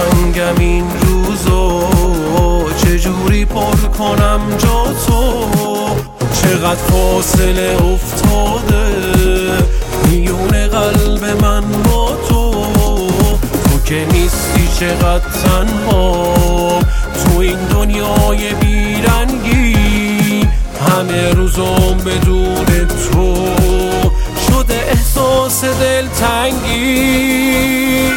تنگم این روزو، چجوری پر کنم جا تو؟ چقدر فاصله افتاده میون قلب من با تو. تو که نیستی چقدر تنها تو این دنیای بیرنگی. همه روزم بدون تو شده احساس دلتنگی.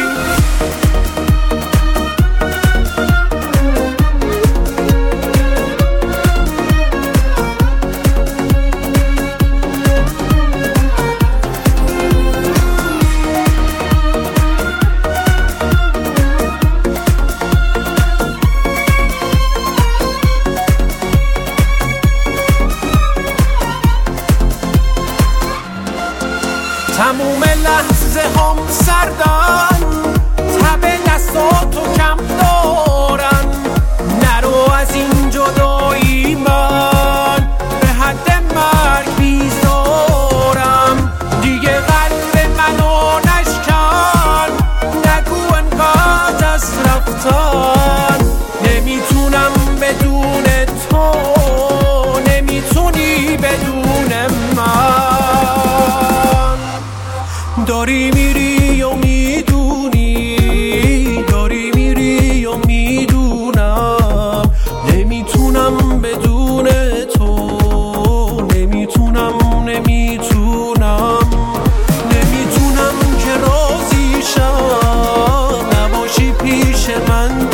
تموم لحظه هم سردن، تب دستاتو کم دارن. نرو از این جدایی، من به حد مرگ بیزارم. دیگه قلب منو نشکن، نگو انقدر از رفتن. نمیتونم بدون تو، نمیتونی بدون من. داری میری و میدونی، داری میری و میدونم. نمیتونم بدون تو، نمیتونم نمیتونم که راضی شم نباشی پیش من.